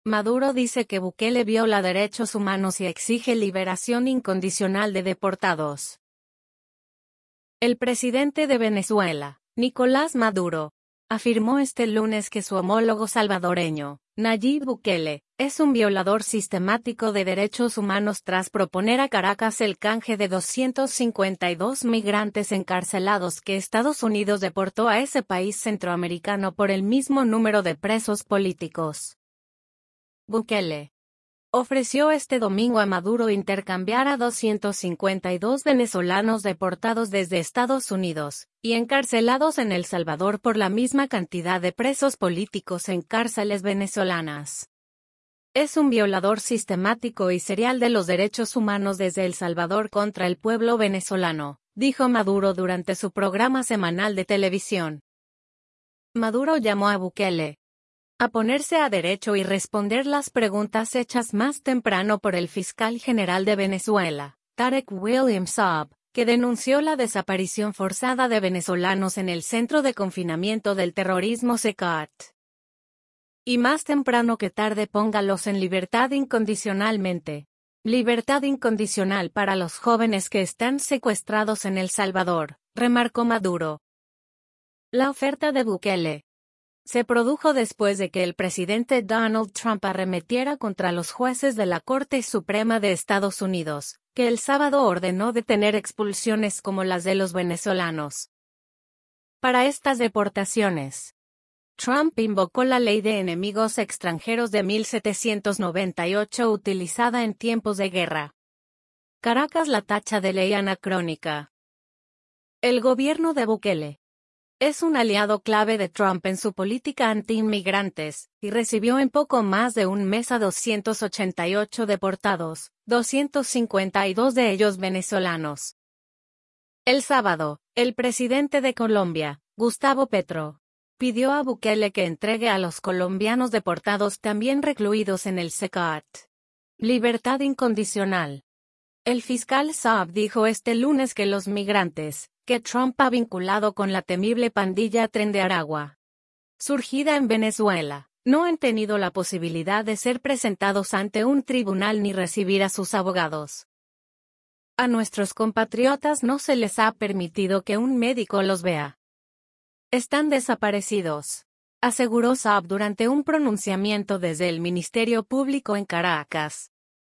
Maduro dice que Bukele viola derechos humanos y exige liberación incondicional de deportados. El presidente de Venezuela, Nicolás Maduro, afirmó este lunes que su homólogo salvadoreño, Nayib Bukele, es un violador sistemático de derechos humanos tras proponer a Caracas el canje de 252 migrantes encarcelados que Estados Unidos deportó a ese país centroamericano por el mismo número de presos políticos. Bukele ofreció este domingo a Maduro intercambiar a 252 venezolanos deportados desde Estados Unidos y encarcelados en El Salvador por la misma cantidad de presos políticos en cárceles venezolanas. Es un violador sistemático y serial de los derechos humanos desde El Salvador contra el pueblo venezolano, dijo Maduro durante su programa semanal de televisión. Maduro llamó a Bukele a ponerse a derecho y responder las preguntas hechas más temprano por el fiscal general de Venezuela, Tarek William Saab, que denunció la desaparición forzada de venezolanos en el centro de confinamiento del terrorismo CECAT. Y más temprano que tarde póngalos en libertad incondicionalmente. Libertad incondicional para los jóvenes que están secuestrados en El Salvador, remarcó Maduro. La oferta de Bukele se produjo después de que el presidente Donald Trump arremetiera contra los jueces de la Corte Suprema de Estados Unidos, que el sábado ordenó detener expulsiones como las de los venezolanos. Para estas deportaciones, Trump invocó la Ley de Enemigos Extranjeros de 1798 utilizada en tiempos de guerra. Caracas la tacha de ley anacrónica. El gobierno de Bukele es un aliado clave de Trump en su política anti-inmigrantes, y recibió en poco más de un mes a 288 deportados, 252 de ellos venezolanos. El sábado, el presidente de Colombia, Gustavo Petro, pidió a Bukele que entregue a los colombianos deportados también recluidos en el CECAT libertad incondicional. El fiscal Saab dijo este lunes que los migrantes, que Trump ha vinculado con la temible pandilla Tren de Aragua, surgida en Venezuela, no han tenido la posibilidad de ser presentados ante un tribunal ni recibir a sus abogados. A nuestros compatriotas no se les ha permitido que un médico los vea. Están desaparecidos, aseguró Saab durante un pronunciamiento desde el Ministerio Público en Caracas.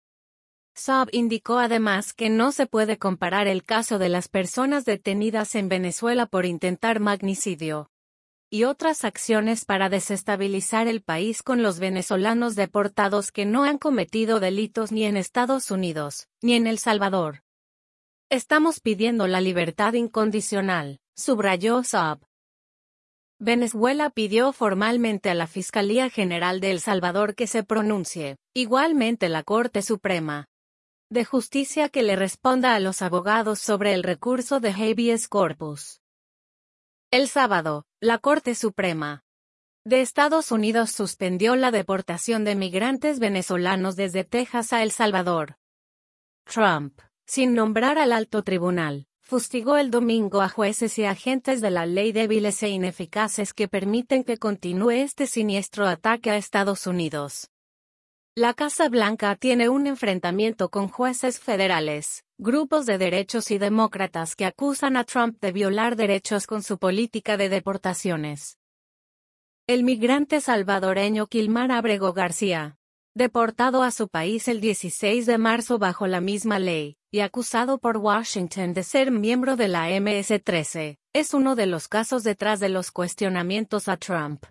Saab indicó además que no se puede comparar el caso de las personas detenidas en Venezuela por intentar magnicidio y otras acciones para desestabilizar el país con los venezolanos deportados que no han cometido delitos ni en Estados Unidos, ni en El Salvador. Estamos pidiendo la libertad incondicional, subrayó Saab. Venezuela pidió formalmente a la Fiscalía General de El Salvador que se pronuncie, igualmente la Corte Suprema de Justicia que le responda a los abogados sobre el recurso de habeas corpus. El sábado, la Corte Suprema de Estados Unidos suspendió la deportación de migrantes venezolanos desde Texas a El Salvador. Trump, sin nombrar al alto tribunal, fustigó el domingo a jueces y agentes de la ley débiles e ineficaces que permiten que continúe este siniestro ataque a Estados Unidos. La Casa Blanca tiene un enfrentamiento con jueces federales, grupos de derechos y demócratas que acusan a Trump de violar derechos con su política de deportaciones. El migrante salvadoreño Kilmar Abrego García, deportado a su país el 16 de marzo bajo la misma ley, y acusado por Washington de ser miembro de la MS-13, es uno de los casos detrás de los cuestionamientos a Trump.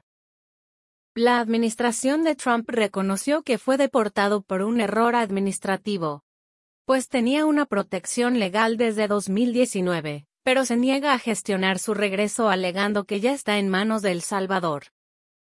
La administración de Trump reconoció que fue deportado por un error administrativo, pues tenía una protección legal desde 2019, pero se niega a gestionar su regreso alegando que ya está en manos de El Salvador.